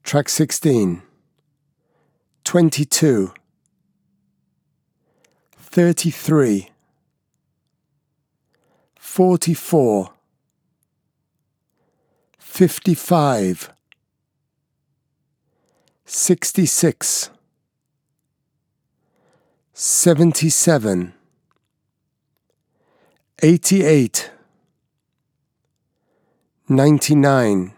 Track 16, 22, 33, 44, 55, 66, 77, 88, 99,